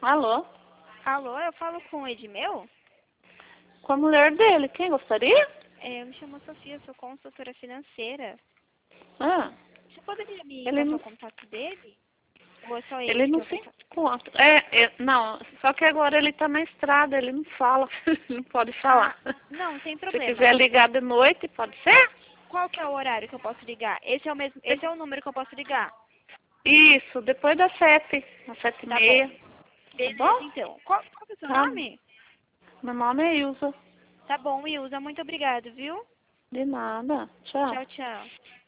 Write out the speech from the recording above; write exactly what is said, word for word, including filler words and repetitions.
Alô? Alô, eu falo com o Edmeu? Com a mulher dele. Quem gostaria? É, eu me chamo Sofia, sou consultora financeira. Ah, Você poderia me ele passar não, o contato dele? Ou é só ele ele que não eu se vou falar? encontra. É, é, não, só que agora ele tá na estrada, ele não fala, não pode Ah, falar. não, sem Se problema. quiser ligar de noite, pode ser? Qual que é o horário que eu posso ligar? Esse é o mesmo, esse é o número que eu posso ligar? Isso, depois das sete, às sete e Tá bom. meia. Tá Beleza, bom? então. Qual, qual que é o seu Tá. nome? Meu nome é Ilza. Tá bom, Ilza, muito obrigado, viu? De nada. Tchau. Tchau, tchau.